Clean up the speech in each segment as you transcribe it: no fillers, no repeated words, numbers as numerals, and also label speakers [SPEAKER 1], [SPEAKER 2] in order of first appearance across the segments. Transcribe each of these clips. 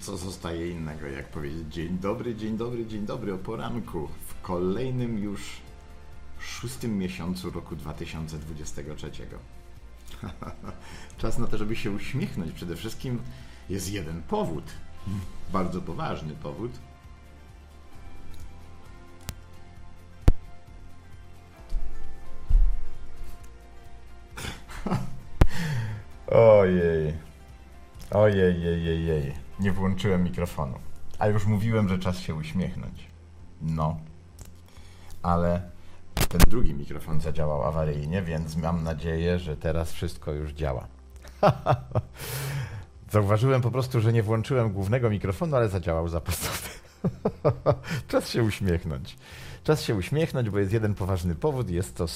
[SPEAKER 1] co zostaje innego, jak powiedzieć dzień dobry, dzień dobry, dzień dobry o poranku w kolejnym już 6. miesiącu roku 2023. Czas na to, żeby się uśmiechnąć. Przede wszystkim jest jeden powód, bardzo poważny powód. Ojej. Ojej. Nie włączyłem mikrofonu. A już mówiłem, że czas się uśmiechnąć. No. Ale ten drugi mikrofon zadziałał awaryjnie, więc mam nadzieję, że teraz wszystko już działa. Zauważyłem po prostu, że nie włączyłem głównego mikrofonu, ale zadziałał zapasowy. Czas się uśmiechnąć. Czas się uśmiechnąć, bo jest jeden poważny powód. Jest to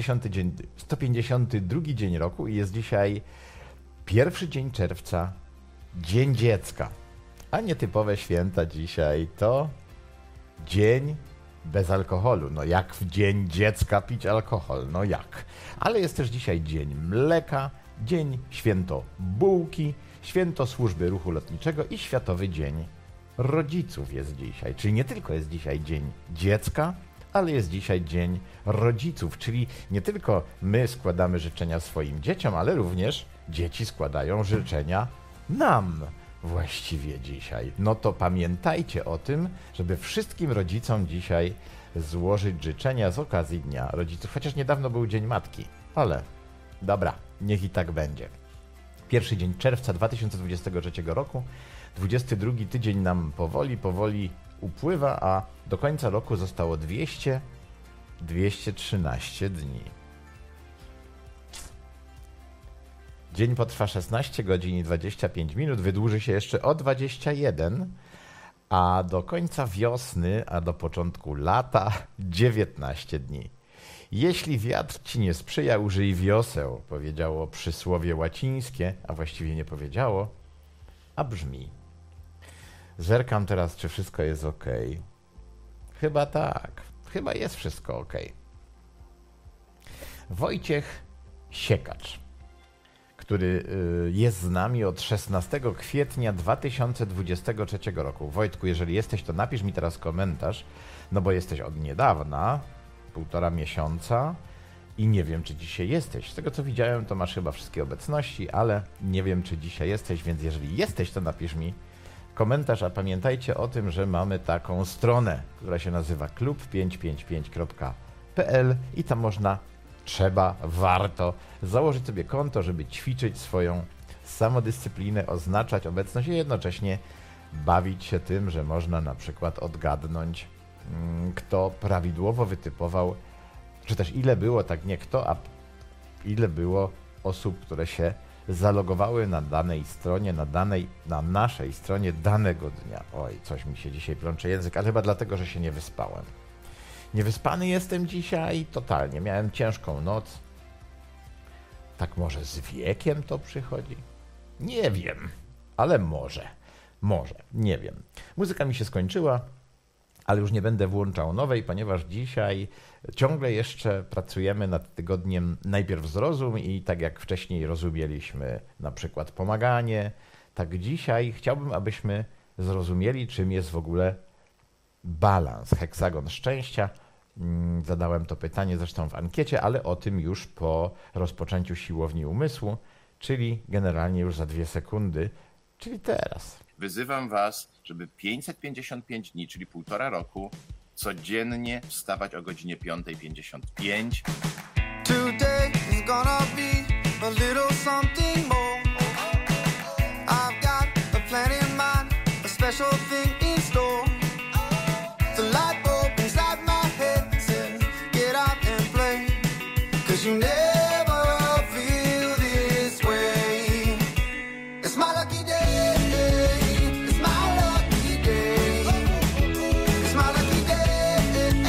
[SPEAKER 1] 152 dzień roku i jest dzisiaj 1 dzień czerwca, Dzień Dziecka. A nietypowe święta dzisiaj to dzień bez alkoholu. No jak w Dzień Dziecka pić alkohol? No jak? Ale jest też dzisiaj Dzień Mleka, Dzień Święto Bułki, Święto Służby Ruchu Lotniczego i Światowy Dzień Rodziców jest dzisiaj. Czyli nie tylko jest dzisiaj Dzień Dziecka, ale jest dzisiaj Dzień Rodziców, czyli nie tylko my składamy życzenia swoim dzieciom, ale również dzieci składają życzenia nam właściwie dzisiaj. No to pamiętajcie o tym, żeby wszystkim rodzicom dzisiaj złożyć życzenia z okazji Dnia Rodziców. Chociaż niedawno był Dzień Matki, ale dobra, niech i tak będzie. 1 dzień czerwca 2023 roku, 22 tydzień nam powoli upływa, a do końca roku zostało 213 dni. Dzień potrwa 16 godzin i 25 minut, wydłuży się jeszcze o 21, a do końca wiosny, a do początku lata 19 dni. Jeśli wiatr ci nie sprzyja, użyj wioseł, powiedziało przysłowie łacińskie, a właściwie nie powiedziało, a brzmi. Zerkam teraz, czy wszystko jest ok. Chyba tak. Chyba jest wszystko ok. Wojciech Siekacz, który jest z nami od 16 kwietnia 2023 roku. Wojtku, jeżeli jesteś, to napisz mi teraz komentarz, no bo jesteś od niedawna, 1,5 miesiąca i nie wiem, czy dzisiaj jesteś. Z tego, co widziałem, to masz chyba wszystkie obecności, ale nie wiem, czy dzisiaj jesteś, więc jeżeli jesteś, to napisz mi komentarz, a pamiętajcie o tym, że mamy taką stronę, która się nazywa klub555.pl i tam warto założyć sobie konto, żeby ćwiczyć swoją samodyscyplinę, oznaczać obecność i jednocześnie bawić się tym, że można na przykład odgadnąć, kto prawidłowo wytypował, czy też ile było, tak nie kto, a ile było osób, które się zalogowały na danej stronie, na naszej stronie danego dnia. Oj, coś mi się dzisiaj plącze język, ale chyba dlatego, że się nie wyspałem. Niewyspany jestem dzisiaj totalnie. Miałem ciężką noc. Tak może z wiekiem to przychodzi? Nie wiem, ale może, nie wiem. Muzyka mi się skończyła, ale już nie będę włączał nowej, ponieważ dzisiaj ciągle jeszcze pracujemy nad tygodniem Najpierw Zrozum i tak jak wcześniej rozumieliśmy na przykład pomaganie, tak dzisiaj chciałbym, abyśmy zrozumieli, czym jest w ogóle balans, heksagon szczęścia. Zadałem to pytanie zresztą w ankiecie, ale o tym już po rozpoczęciu siłowni umysłu, czyli generalnie już za 2 sekundy, czyli teraz.
[SPEAKER 2] Wyzywam Was, żeby 555 dni, czyli 1,5 roku, codziennie wstawać o godzinie 5:55.
[SPEAKER 3] Today is gonna be a little something more. I've got a plan in mind, a special thing in store. The light bulb inside my head says, get out and play, 'cause you never feel this way. It's my lucky day. It's my lucky day. It's my lucky day.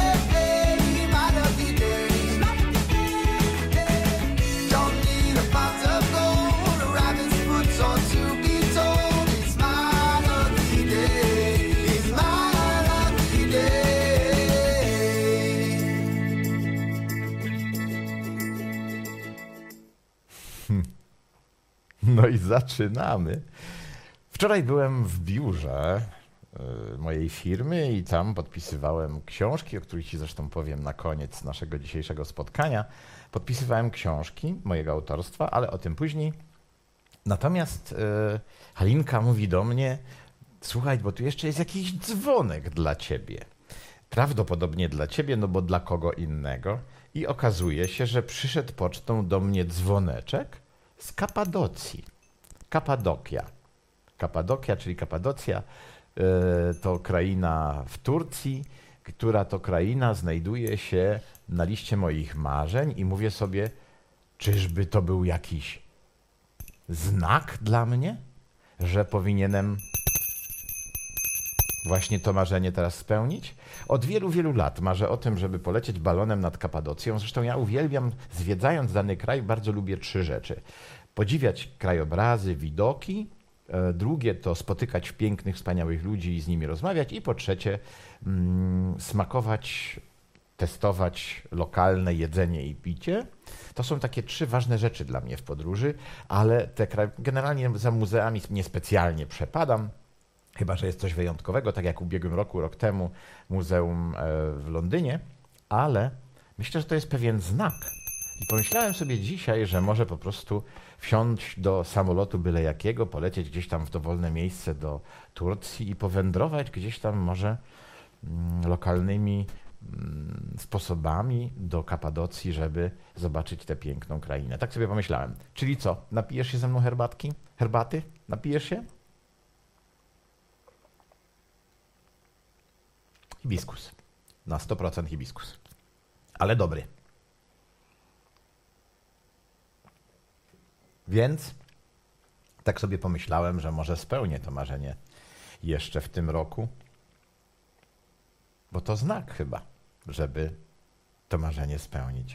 [SPEAKER 3] My lucky day. Don't need a pot of gold, a rabbit's foot or to be told. It's my lucky day. It's my lucky day.
[SPEAKER 1] No i zaczynamy. Wczoraj byłem w biurze mojej firmy i tam podpisywałem książki, o których Ci zresztą powiem na koniec naszego dzisiejszego spotkania. Podpisywałem książki mojego autorstwa, ale o tym później. Natomiast Halinka mówi do mnie: słuchaj, bo tu jeszcze jest jakiś dzwonek dla Ciebie. Prawdopodobnie dla Ciebie, no bo dla kogo innego. I okazuje się, że przyszedł pocztą do mnie dzwoneczek z Kapadocji. Kapadokia, czyli Kapadocja, to kraina w Turcji, która to kraina znajduje się na liście moich marzeń i mówię sobie, czyżby to był jakiś znak dla mnie, że powinienem właśnie to marzenie teraz spełnić? Od wielu, wielu lat marzę o tym, żeby polecieć balonem nad Kapadocją. Zresztą ja uwielbiam, zwiedzając dany kraj, bardzo lubię 3 rzeczy. Podziwiać krajobrazy, widoki. Drugie to spotykać pięknych, wspaniałych ludzi i z nimi rozmawiać. I po trzecie smakować, testować lokalne jedzenie i picie. To są takie 3 ważne rzeczy dla mnie w podróży, ale generalnie za muzeami niespecjalnie przepadam. Chyba że jest coś wyjątkowego, tak jak w ubiegłym roku, rok temu, muzeum w Londynie, ale myślę, że to jest pewien znak. I pomyślałem sobie dzisiaj, że może po prostu wsiąść do samolotu byle jakiego, polecieć gdzieś tam w dowolne miejsce do Turcji i powędrować gdzieś tam może lokalnymi sposobami do Kapadocji, żeby zobaczyć tę piękną krainę. Tak sobie pomyślałem. Czyli co? Napijesz się ze mną herbaty? Napijesz się? Hibiskus. Na 100% hibiskus. Ale dobry. Więc tak sobie pomyślałem, że może spełnię to marzenie jeszcze w tym roku. Bo to znak chyba, żeby to marzenie spełnić.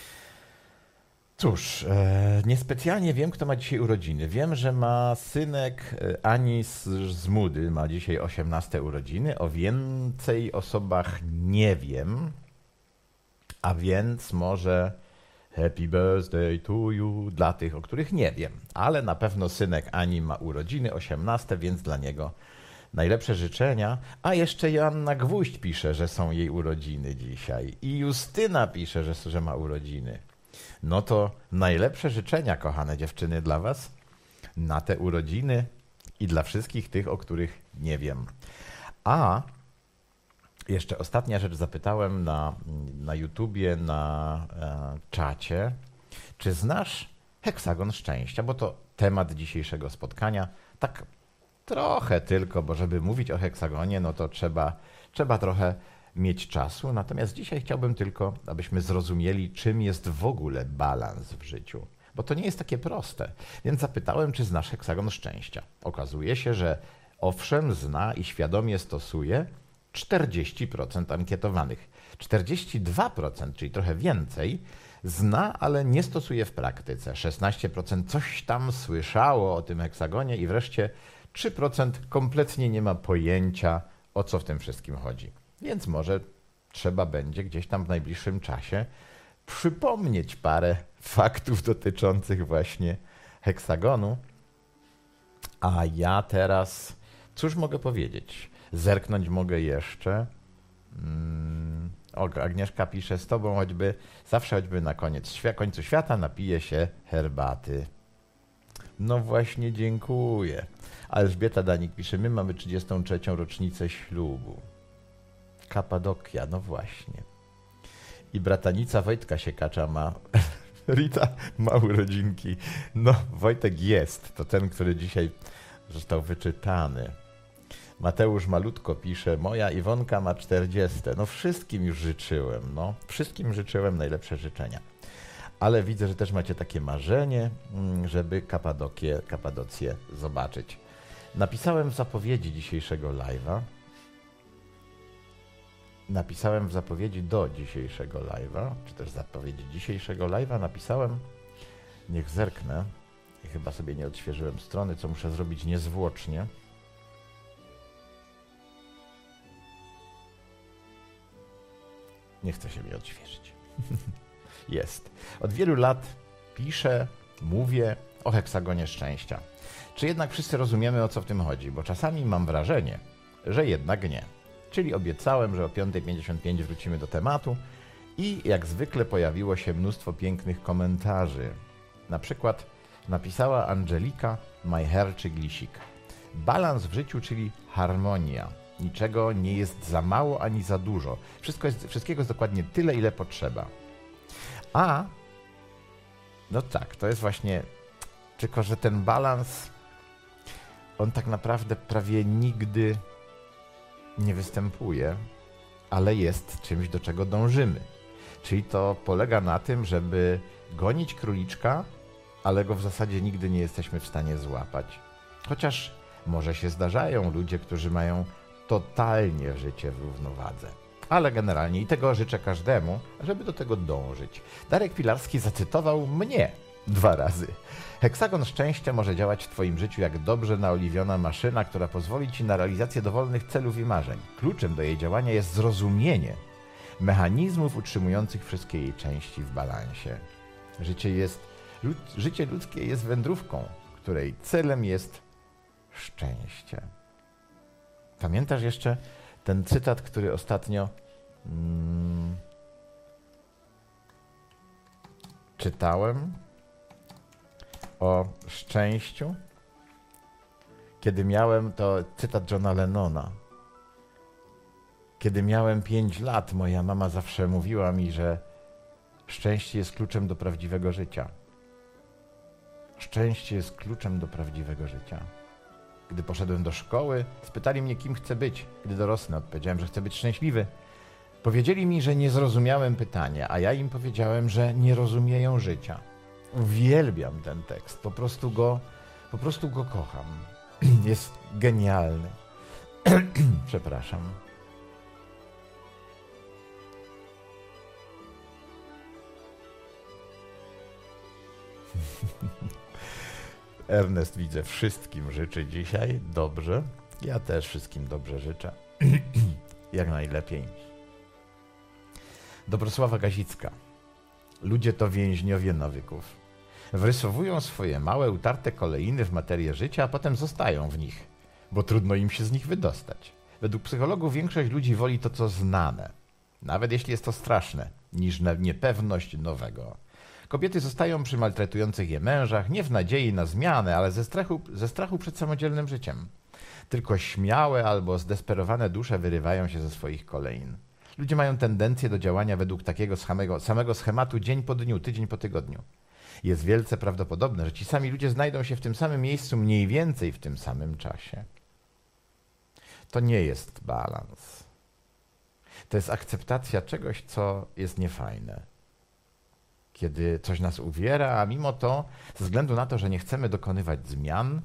[SPEAKER 1] Cóż, niespecjalnie wiem, kto ma dzisiaj urodziny. Wiem, że ma synek Ani z Mudy, ma dzisiaj 18 urodziny. O więcej osobach nie wiem, a więc może happy birthday to you dla tych, o których nie wiem. Ale na pewno synek Ani ma urodziny 18, więc dla niego najlepsze życzenia. A jeszcze Joanna Gwóźdź pisze, że są jej urodziny dzisiaj. I Justyna pisze, że ma urodziny. No to najlepsze życzenia, kochane dziewczyny, dla was na te urodziny i dla wszystkich tych, o których nie wiem. A jeszcze ostatnia rzecz, zapytałem na YouTubie, na czacie, czy znasz heksagon szczęścia, bo to temat dzisiejszego spotkania. Tak trochę tylko, bo żeby mówić o heksagonie, no to trzeba trochę mieć czasu. Natomiast dzisiaj chciałbym tylko, abyśmy zrozumieli, czym jest w ogóle balans w życiu. Bo to nie jest takie proste. Więc zapytałem, czy znasz heksagon szczęścia. Okazuje się, że owszem, zna i świadomie stosuje 40% ankietowanych. 42%, czyli trochę więcej, zna, ale nie stosuje w praktyce. 16% coś tam słyszało o tym heksagonie i wreszcie 3% kompletnie nie ma pojęcia, o co w tym wszystkim chodzi. Więc może trzeba będzie gdzieś tam w najbliższym czasie przypomnieć parę faktów dotyczących właśnie heksagonu. A ja teraz, cóż mogę powiedzieć? Zerknąć mogę jeszcze. Agnieszka pisze, z tobą zawsze na końcu świata napiję się herbaty. No właśnie, dziękuję. A Elżbieta Danik pisze, my mamy 33. rocznicę ślubu. Kapadokia, no właśnie. I bratanica Wojtka Siekacza ma, Rita ma urodzinki. No, Wojtek jest, to ten, który dzisiaj został wyczytany. Mateusz Malutko pisze, moja Iwonka ma 40. No wszystkim już życzyłem, wszystkim życzyłem najlepsze życzenia. Ale widzę, że też macie takie marzenie, żeby Kapadocję zobaczyć. Napisałem w zapowiedzi dzisiejszego live'a, do dzisiejszego live'a, czy też zapowiedzi dzisiejszego live'a napisałem, niech zerknę, chyba sobie nie odświeżyłem strony, co muszę zrobić niezwłocznie. Nie chcę się odświeżyć. Jest. Od wielu lat piszę, mówię o heksagonie szczęścia. Czy jednak wszyscy rozumiemy, o co w tym chodzi? Bo czasami mam wrażenie, że jednak nie. Czyli obiecałem, że o 5:55 wrócimy do tematu i jak zwykle pojawiło się mnóstwo pięknych komentarzy. Na przykład napisała Angelika Majherczyk-Lisik. Balans w życiu, czyli harmonia. Niczego nie jest za mało ani za dużo. Wszystkiego jest dokładnie tyle, ile potrzeba. A, no tak, to jest właśnie, tylko że ten balans, on tak naprawdę prawie nigdy nie występuje, ale jest czymś, do czego dążymy. Czyli to polega na tym, żeby gonić króliczka, ale go w zasadzie nigdy nie jesteśmy w stanie złapać. Chociaż może się zdarzają ludzie, którzy mają totalnie życie w równowadze. Ale generalnie i tego życzę każdemu, żeby do tego dążyć. Darek Pilarski zacytował mnie 2 razy. Heksagon szczęścia może działać w Twoim życiu jak dobrze naoliwiona maszyna, która pozwoli Ci na realizację dowolnych celów i marzeń. Kluczem do jej działania jest zrozumienie mechanizmów utrzymujących wszystkie jej części w balansie. Życie ludzkie jest wędrówką, której celem jest szczęście. Pamiętasz jeszcze ten cytat, który ostatnio czytałem o szczęściu? Kiedy miałem, to cytat Johna Lennona. Kiedy miałem 5 lat, moja mama zawsze mówiła mi, że szczęście jest kluczem do prawdziwego życia. Szczęście jest kluczem do prawdziwego życia. Gdy poszedłem do szkoły, spytali mnie, kim chcę być. Gdy dorosnę, odpowiedziałem, że chcę być szczęśliwy. Powiedzieli mi, że nie zrozumiałem pytania, a ja im powiedziałem, że nie rozumieją życia. Uwielbiam ten tekst, po prostu go kocham. Jest genialny. Przepraszam. Ernest, widzę, wszystkim życzy dzisiaj dobrze. Ja też wszystkim dobrze życzę. Jak najlepiej. Dobrosława Gazicka. Ludzie to więźniowie nawyków. Wrysowują swoje małe, utarte kolejny w materię życia, a potem zostają w nich, bo trudno im się z nich wydostać. Według psychologów większość ludzi woli to, co znane, nawet jeśli jest to straszne, niż niepewność nowego. Kobiety zostają przy maltretujących je mężach, nie w nadziei na zmianę, ale ze strachu przed samodzielnym życiem. Tylko śmiałe albo zdesperowane dusze wyrywają się ze swoich kolejn. Ludzie mają tendencję do działania według takiego samego schematu dzień po dniu, tydzień po tygodniu. Jest wielce prawdopodobne, że ci sami ludzie znajdą się w tym samym miejscu mniej więcej w tym samym czasie. To nie jest balans. To jest akceptacja czegoś, co jest niefajne. Kiedy coś nas uwiera, a mimo to, ze względu na to, że nie chcemy dokonywać zmian,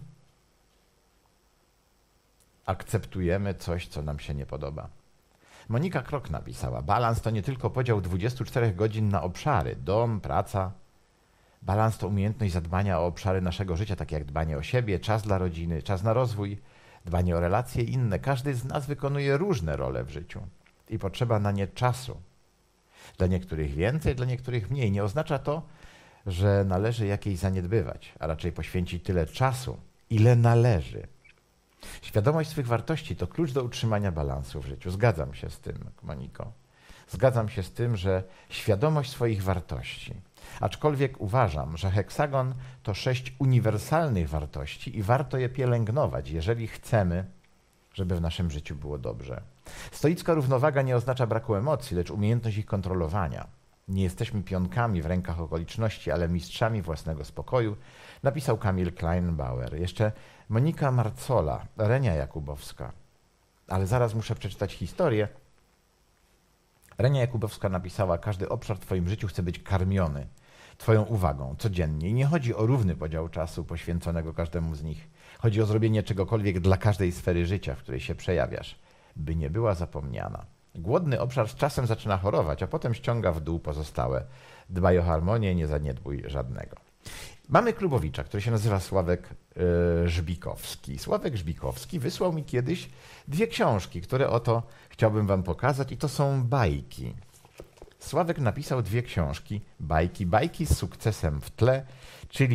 [SPEAKER 1] akceptujemy coś, co nam się nie podoba. Monika Krok napisała, balans to nie tylko podział 24 godzin na obszary, dom, praca. Balans to umiejętność zadbania o obszary naszego życia, takie jak dbanie o siebie, czas dla rodziny, czas na rozwój, dbanie o relacje i inne. Każdy z nas wykonuje różne role w życiu i potrzeba na nie czasu. Dla niektórych więcej, dla niektórych mniej. Nie oznacza to, że należy jakiejś zaniedbywać, a raczej poświęcić tyle czasu, ile należy. Świadomość swych wartości to klucz do utrzymania balansu w życiu. Zgadzam się z tym, Moniko. Zgadzam się z tym, że świadomość swoich wartości. Aczkolwiek uważam, że heksagon to 6 uniwersalnych wartości i warto je pielęgnować, jeżeli chcemy, żeby w naszym życiu było dobrze. Stoicka równowaga nie oznacza braku emocji, lecz umiejętność ich kontrolowania. Nie jesteśmy pionkami w rękach okoliczności, ale mistrzami własnego spokoju, napisał Kamil Kleinbauer. Jeszcze Monika Marcola, Renia Jakubowska. Ale zaraz muszę przeczytać historię. Renia Jakubowska napisała, każdy obszar w twoim życiu chce być karmiony twoją uwagą codziennie. I nie chodzi o równy podział czasu poświęconego każdemu z nich. Chodzi o zrobienie czegokolwiek dla każdej sfery życia, w której się przejawiasz, by nie była zapomniana. Głodny obszar z czasem zaczyna chorować, a potem ściąga w dół pozostałe. Dbaj o harmonię, nie zaniedbuj żadnego. Mamy klubowicza, który się nazywa Sławek Żbikowski. Sławek Żbikowski wysłał mi kiedyś 2 książki, które oto chciałbym wam pokazać i to są bajki. Sławek napisał 2 książki, bajki z sukcesem w tle, czyli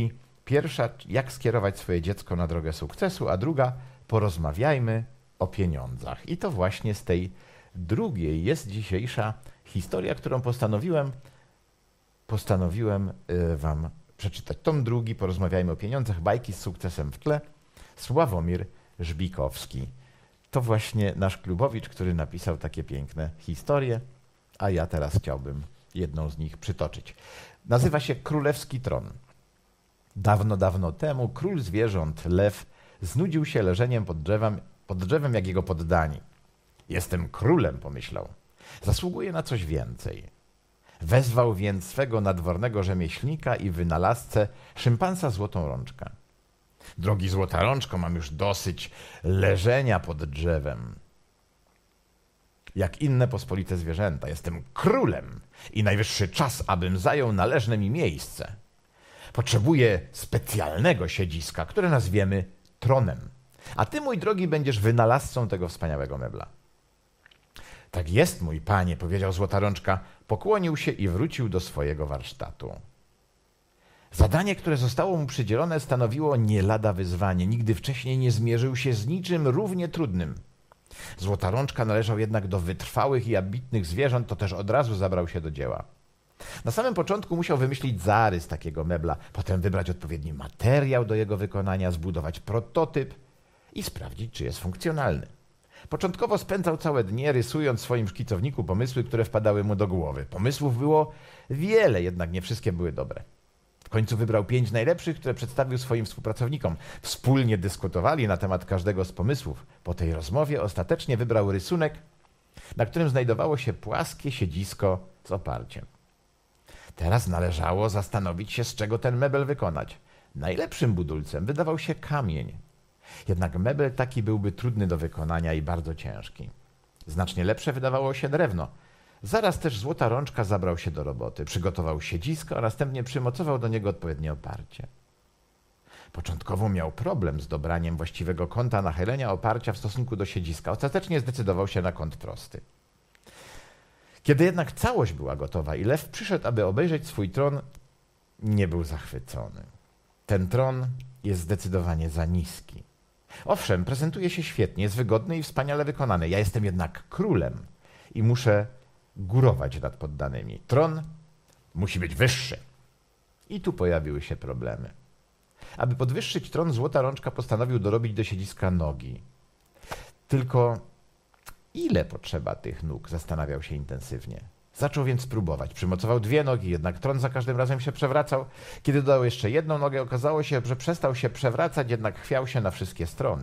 [SPEAKER 1] Pierwsza, jak skierować swoje dziecko na drogę sukcesu, a druga, porozmawiajmy o pieniądzach. I to właśnie z tej drugiej jest dzisiejsza historia, którą postanowiłem wam przeczytać. Tom drugi, porozmawiajmy o pieniądzach, bajki z sukcesem w tle, Sławomir Żbikowski. To właśnie nasz klubowicz, który napisał takie piękne historie, a ja teraz chciałbym jedną z nich przytoczyć. Nazywa się Królewski Tron. Dawno, dawno temu król zwierząt, lew, znudził się leżeniem pod drzewem jak jego poddani. Jestem królem, pomyślał. Zasługuję na coś więcej. Wezwał więc swego nadwornego rzemieślnika i wynalazcę szympansa Złotą Rączkę. Drogi Złota Rączko, mam już dosyć leżenia pod drzewem. Jak inne pospolite zwierzęta, jestem królem i najwyższy czas, abym zajął należne mi miejsce. Potrzebuję specjalnego siedziska, które nazwiemy tronem. A ty, mój drogi, będziesz wynalazcą tego wspaniałego mebla. Tak jest, mój panie, powiedział Złota Rączka, pokłonił się i wrócił do swojego warsztatu. Zadanie, które zostało mu przydzielone, stanowiło nie lada wyzwanie. Nigdy wcześniej nie zmierzył się z niczym równie trudnym. Złota Rączka należał jednak do wytrwałych i ambitnych zwierząt, to też od razu zabrał się do dzieła. Na samym początku musiał wymyślić zarys takiego mebla, potem wybrać odpowiedni materiał do jego wykonania, zbudować prototyp i sprawdzić, czy jest funkcjonalny. Początkowo spędzał całe dnie, rysując w swoim szkicowniku pomysły, które wpadały mu do głowy. Pomysłów było wiele, jednak nie wszystkie były dobre. W końcu wybrał 5 najlepszych, które przedstawił swoim współpracownikom. Wspólnie dyskutowali na temat każdego z pomysłów. Po tej rozmowie ostatecznie wybrał rysunek, na którym znajdowało się płaskie siedzisko z oparciem. Teraz należało zastanowić się, z czego ten mebel wykonać. Najlepszym budulcem wydawał się kamień. Jednak mebel taki byłby trudny do wykonania i bardzo ciężki. Znacznie lepsze wydawało się drewno. Zaraz też Złota Rączka zabrał się do roboty. Przygotował siedzisko, a następnie przymocował do niego odpowiednie oparcie. Początkowo miał problem z dobraniem właściwego kąta nachylenia oparcia w stosunku do siedziska. Ostatecznie zdecydował się na kąt prosty. Kiedy jednak całość była gotowa i lew przyszedł, aby obejrzeć swój tron, nie był zachwycony. Ten tron jest zdecydowanie za niski. Owszem, prezentuje się świetnie, jest wygodny i wspaniale wykonany. Ja jestem jednak królem i muszę górować nad poddanymi. Tron musi być wyższy. I tu pojawiły się problemy. Aby podwyższyć tron, Złota Rączka postanowił dorobić do siedziska nogi. Tylko ile potrzeba tych nóg? Zastanawiał się intensywnie. Zaczął więc próbować. Przymocował 2 nogi, jednak tron za każdym razem się przewracał. Kiedy dodał jeszcze 1 nogę, okazało się, że przestał się przewracać, jednak chwiał się na wszystkie strony.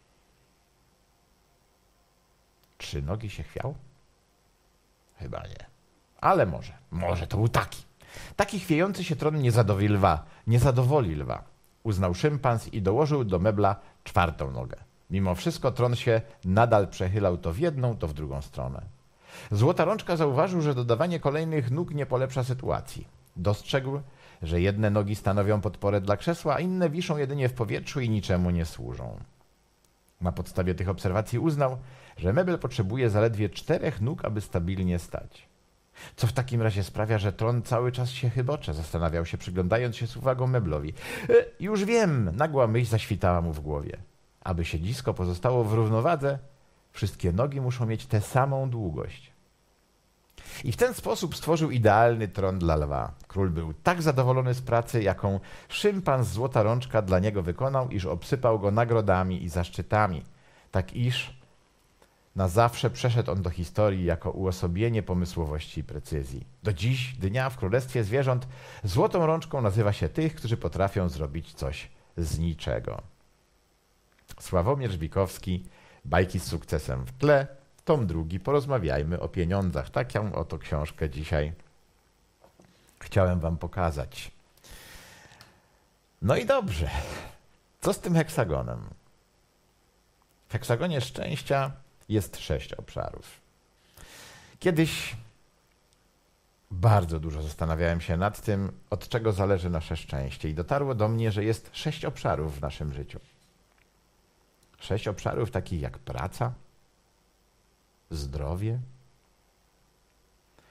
[SPEAKER 1] 3 nogi się chwiał? Chyba nie. Ale może to był taki. Taki chwiejący się tron nie zadowoli lwa. Uznał szympans i dołożył do mebla 4. nogę. Mimo wszystko tron się nadal przechylał to w jedną, to w drugą stronę. Złota Rączka zauważył, że dodawanie kolejnych nóg nie polepsza sytuacji. Dostrzegł, że jedne nogi stanowią podporę dla krzesła, a inne wiszą jedynie w powietrzu i niczemu nie służą. Na podstawie tych obserwacji uznał, że mebel potrzebuje zaledwie 4 nóg, aby stabilnie stać. Co w takim razie sprawia, że tron cały czas się chybocze, zastanawiał się, przyglądając się z uwagą meblowi. Już wiem, nagła myśl zaświtała mu w głowie. Aby siedzisko pozostało w równowadze, wszystkie nogi muszą mieć tę samą długość. I w ten sposób stworzył idealny tron dla lwa. Król był tak zadowolony z pracy, jaką szympans Złota Rączka dla niego wykonał, iż obsypał go nagrodami i zaszczytami. Tak iż na zawsze przeszedł on do historii jako uosobienie pomysłowości i precyzji. Do dziś dnia w Królestwie Zwierząt Złotą Rączką nazywa się tych, którzy potrafią zrobić coś z niczego. Sławomir Żbikowski, bajki z sukcesem w tle, tom 2, porozmawiajmy o pieniądzach. Taką oto książkę dzisiaj chciałem wam pokazać. No i dobrze, co z tym heksagonem? W heksagonie szczęścia jest 6 obszarów. Kiedyś bardzo dużo zastanawiałem się nad tym, od czego zależy nasze szczęście i dotarło do mnie, że jest 6 obszarów w naszym życiu. 6 obszarów takich jak praca, zdrowie,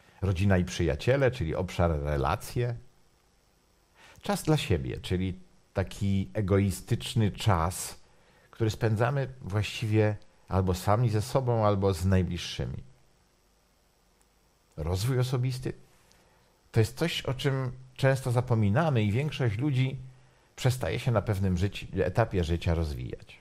[SPEAKER 1] rodzina i przyjaciele, czyli obszar relacje, czas dla siebie, czyli taki egoistyczny czas, który spędzamy właściwie albo sami ze sobą, albo z najbliższymi. Rozwój osobisty to jest coś, o czym często zapominamy i większość ludzi przestaje się na pewnym etapie życia rozwijać.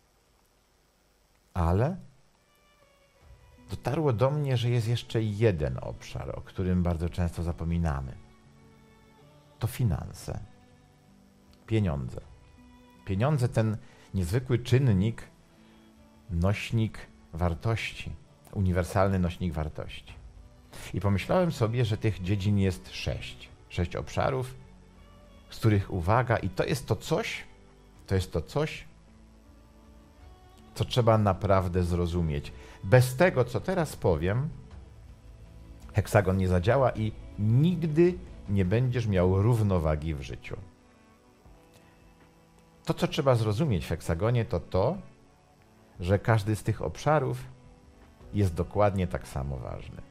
[SPEAKER 1] Ale dotarło do mnie, że jest jeszcze jeden obszar, o którym bardzo często zapominamy. To finanse. Pieniądze. Pieniądze, ten niezwykły czynnik, nośnik wartości, uniwersalny nośnik wartości. I pomyślałem sobie, że tych dziedzin jest 6. 6 obszarów, z których uwaga, i to jest to coś, co trzeba naprawdę zrozumieć. Bez tego, co teraz powiem, heksagon nie zadziała i nigdy nie będziesz miał równowagi w życiu. To, co trzeba zrozumieć w heksagonie, to to, że każdy z tych obszarów jest dokładnie tak samo ważny.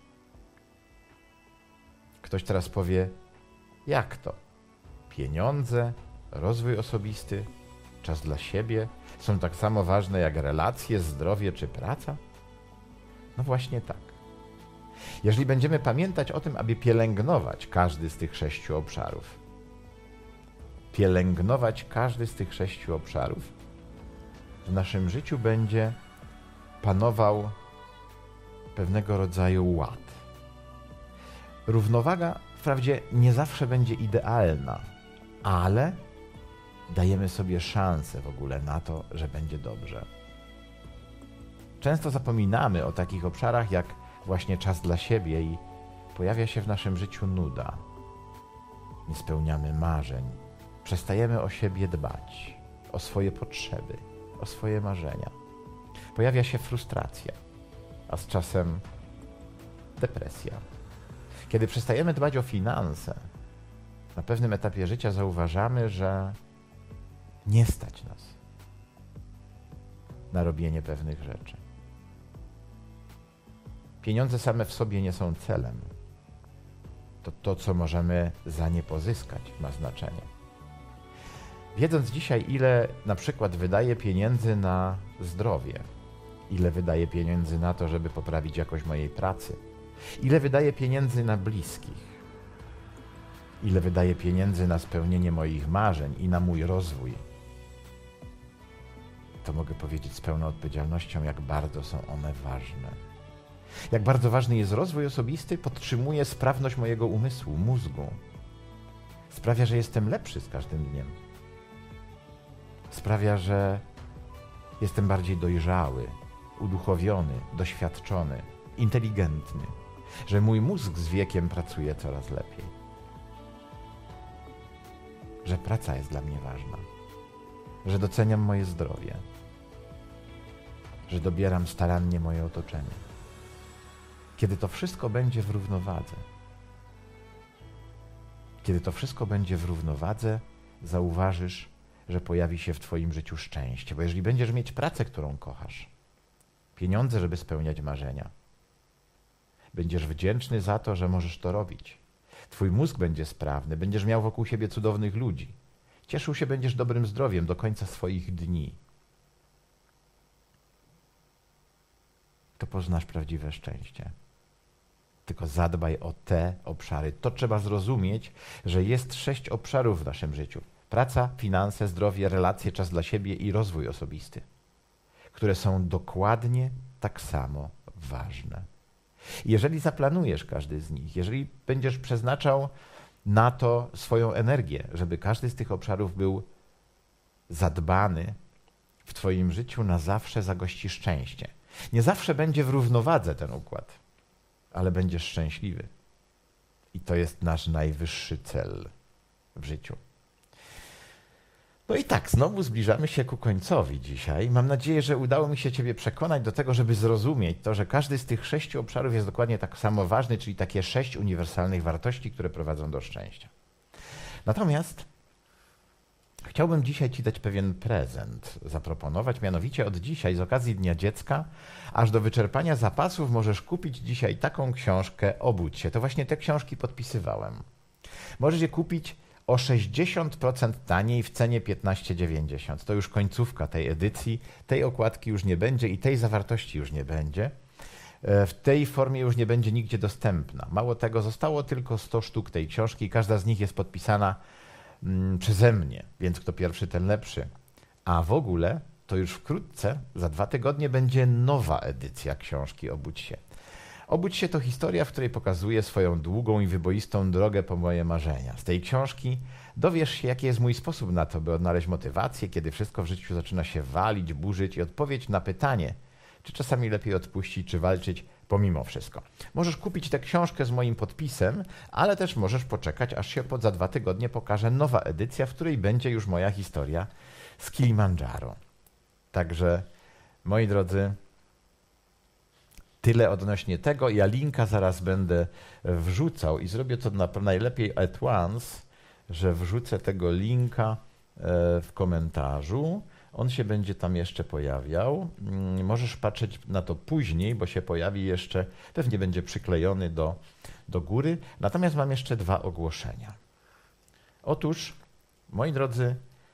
[SPEAKER 1] Ktoś teraz powie, jak to? Pieniądze, rozwój osobisty, czas dla siebie są tak samo ważne jak relacje, zdrowie czy praca? No właśnie tak. Jeżeli będziemy pamiętać o tym, aby pielęgnować każdy z tych 6 obszarów, w naszym życiu będzie panował pewnego rodzaju ład. Równowaga wprawdzie nie zawsze będzie idealna, ale dajemy sobie szansę w ogóle na to, że będzie dobrze. Często zapominamy o takich obszarach jak właśnie czas dla siebie i pojawia się w naszym życiu nuda. Nie spełniamy marzeń, przestajemy o siebie dbać, o swoje potrzeby, o swoje marzenia. Pojawia się frustracja, a z czasem depresja. Kiedy przestajemy dbać o finanse, na pewnym etapie życia zauważamy, że nie stać nas na robienie pewnych rzeczy. Pieniądze same w sobie nie są celem. To, co możemy za nie pozyskać, ma znaczenie. Wiedząc dzisiaj, ile na przykład wydaję pieniędzy na zdrowie, ile wydaję pieniędzy na to, żeby poprawić jakość mojej pracy, ile wydaję pieniędzy na bliskich, ile wydaję pieniędzy na spełnienie moich marzeń i na mój rozwój, to mogę powiedzieć z pełną odpowiedzialnością, jak bardzo są one ważne. Jak bardzo ważny jest rozwój osobisty, podtrzymuje sprawność mojego umysłu, mózgu. Sprawia, że jestem lepszy z każdym dniem. Sprawia, że jestem bardziej dojrzały, uduchowiony, doświadczony, inteligentny. Że mój mózg z wiekiem pracuje coraz lepiej. Że praca jest dla mnie ważna. Że doceniam moje zdrowie. Że dobieram starannie moje otoczenie. Kiedy to wszystko będzie w równowadze, zauważysz, że pojawi się w twoim życiu szczęście. Bo jeżeli będziesz mieć pracę, którą kochasz, pieniądze, żeby spełniać marzenia, będziesz wdzięczny za to, że możesz to robić. Twój mózg będzie sprawny, będziesz miał wokół siebie cudownych ludzi. Cieszył się będziesz dobrym zdrowiem do końca swoich dni. To poznasz prawdziwe szczęście. Tylko zadbaj o te obszary. To trzeba zrozumieć, że jest 6 obszarów w naszym życiu. Praca, finanse, zdrowie, relacje, czas dla siebie i rozwój osobisty, które są dokładnie tak samo ważne. I jeżeli zaplanujesz każdy z nich, jeżeli będziesz przeznaczał na to swoją energię, żeby każdy z tych obszarów był zadbany, w twoim życiu na zawsze zagości szczęście. Nie zawsze będzie w równowadze ten układ, ale będziesz szczęśliwy. I to jest nasz najwyższy cel w życiu. No i tak, znowu zbliżamy się ku końcowi dzisiaj. Mam nadzieję, że udało mi się ciebie przekonać do tego, żeby zrozumieć to, że każdy z tych 6 obszarów jest dokładnie tak samo ważny, czyli takie 6 uniwersalnych wartości, które prowadzą do szczęścia. Natomiast chciałbym dzisiaj ci dać pewien prezent, zaproponować, mianowicie od dzisiaj z okazji Dnia Dziecka, aż do wyczerpania zapasów możesz kupić dzisiaj taką książkę Obudź się. To właśnie te książki podpisywałem. Możesz je kupić o 60% taniej w cenie 15,90. To już końcówka tej edycji. Tej okładki już nie będzie i tej zawartości już nie będzie. W tej formie już nie będzie nigdzie dostępna. Mało tego, zostało tylko 100 sztuk tej książki i każda z nich jest podpisana przeze mnie, więc kto pierwszy, ten lepszy. A w ogóle to już wkrótce, za 2 tygodnie, będzie nowa edycja książki Obudź się. Obudź się to historia, w której pokazuję swoją długą i wyboistą drogę po moje marzenia. Z tej książki dowiesz się, jaki jest mój sposób na to, by odnaleźć motywację, kiedy wszystko w życiu zaczyna się walić, burzyć i odpowiedź na pytanie, czy czasami lepiej odpuścić, czy walczyć pomimo wszystko. Możesz kupić tę książkę z moim podpisem, ale też możesz poczekać, aż się za 2 tygodnie pokaże nowa edycja, w której będzie już moja historia z Kilimandżaro. Także, moi drodzy, tyle odnośnie tego. Ja linka zaraz będę wrzucał i zrobię to najlepiej at once, że wrzucę tego linka w komentarzu. On się będzie tam jeszcze pojawiał. Możesz patrzeć na to później, bo się pojawi jeszcze, pewnie będzie przyklejony do góry. Natomiast mam jeszcze 2 ogłoszenia. Otóż, moi drodzy,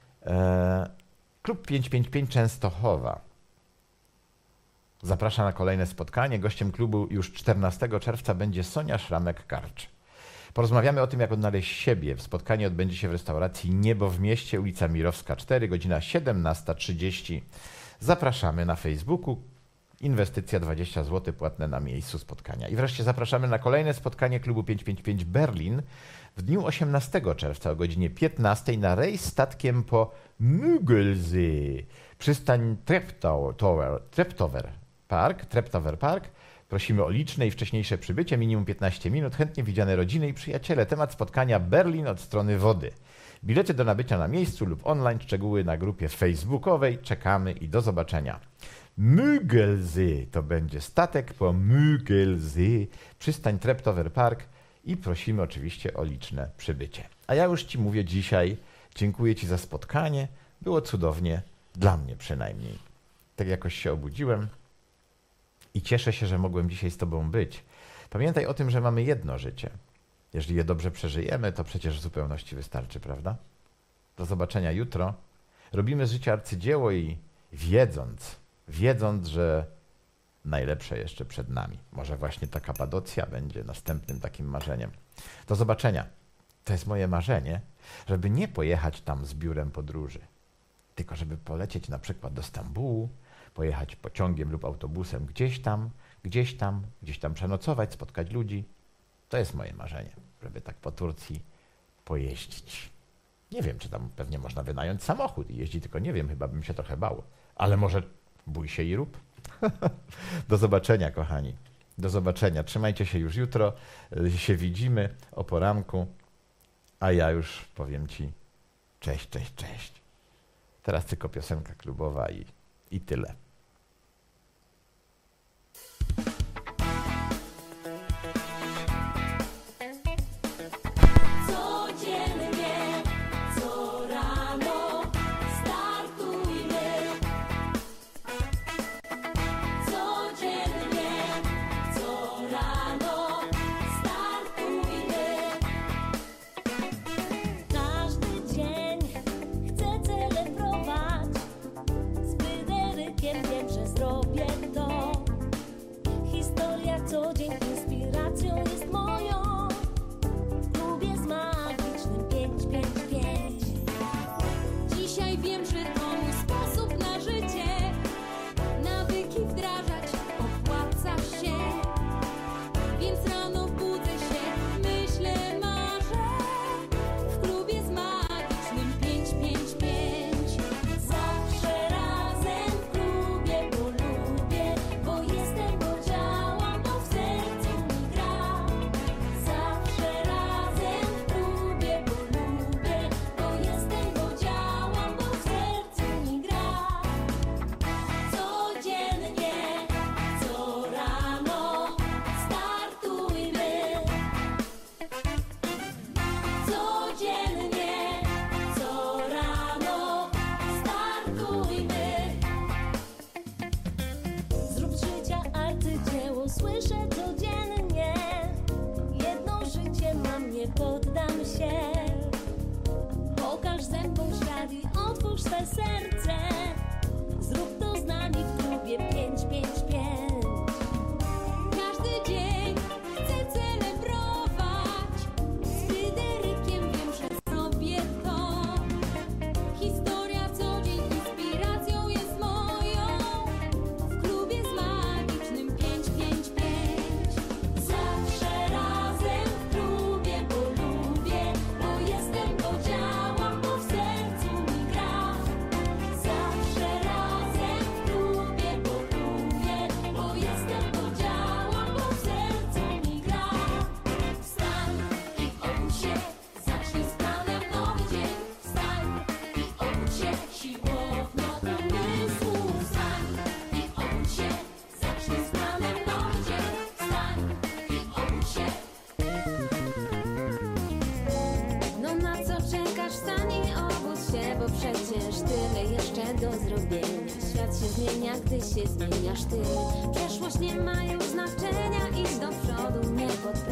[SPEAKER 1] Klub 555 Częstochowa zaprasza na kolejne spotkanie. Gościem klubu już 14 czerwca będzie Sonia Szramek-Karcz. Porozmawiamy o tym, jak odnaleźć siebie. Spotkanie odbędzie się w restauracji Niebo w mieście, ulica Mirowska 4, godzina 17:30. Zapraszamy na Facebooku. Inwestycja 20 zł płatne na miejscu spotkania. I wreszcie zapraszamy na kolejne spotkanie klubu 555 Berlin w dniu 18 czerwca o godzinie 15 na rejs statkiem po Müggelsee. Przystań Treptower Park. Prosimy o liczne i wcześniejsze przybycie, minimum 15 minut, chętnie widziane rodziny i przyjaciele. Temat spotkania Berlin od strony wody. Bilety do nabycia na miejscu lub online, szczegóły na grupie facebookowej. Czekamy i do zobaczenia. Müggelsee to będzie statek po Müggelsee, przystań Treptower Park i prosimy oczywiście o liczne przybycie. A ja już Ci mówię dzisiaj, dziękuję Ci za spotkanie, było cudownie, dla mnie przynajmniej. Tak jakoś się obudziłem i cieszę się, że mogłem dzisiaj z Tobą być. Pamiętaj o tym, że mamy jedno życie. Jeżeli je dobrze przeżyjemy, to przecież w zupełności wystarczy, prawda? Do zobaczenia jutro. Robimy z życia arcydzieło i wiedząc, że najlepsze jeszcze przed nami. Może właśnie ta Kapadocja będzie następnym takim marzeniem. Do zobaczenia. To jest moje marzenie, żeby nie pojechać tam z biurem podróży, tylko żeby polecieć na przykład do Stambułu, pojechać pociągiem lub autobusem gdzieś tam przenocować, spotkać ludzi. To jest moje marzenie, żeby tak po Turcji pojeździć. Nie wiem, czy tam pewnie można wynająć samochód i jeździć, tylko nie wiem, chyba bym się trochę bał. Ale może bój się i rób. Do zobaczenia, kochani. Do zobaczenia. Trzymajcie się już jutro. Się widzimy o poranku. A ja już powiem Ci cześć. Teraz tylko piosenka klubowa i tyle.
[SPEAKER 4] swe serce. Zrób to z nami w klubie 555. Każdy dzień chcę celebrować. Z Fryderykiem wiem, że zrobię to. Historia co dzień inspiracją jest moją. W klubie z magicznym 555. Zawsze razem w klubie, bo lubię, bo jestem, bo działam, bo w sercu mi gra. Zawsze razem w klubie, bo lubię, bo jestem, bo działam, bo w sercu mi gra. Wstań i obudź się, zacznij z planem nowy dzień. Wstań i obudź się, siłownia umysłu. Wstań i obudź się, zacznij z planem nowy dzień. Wstań i obudź się. No na co czekasz? Wstań i obudź się, bo przecież tyle jeszcze do zrobienia. Świat się zmienia, gdy się zmieniasz ty. Przeszłość nie ma już znaczenia, idź do przodu, nie pod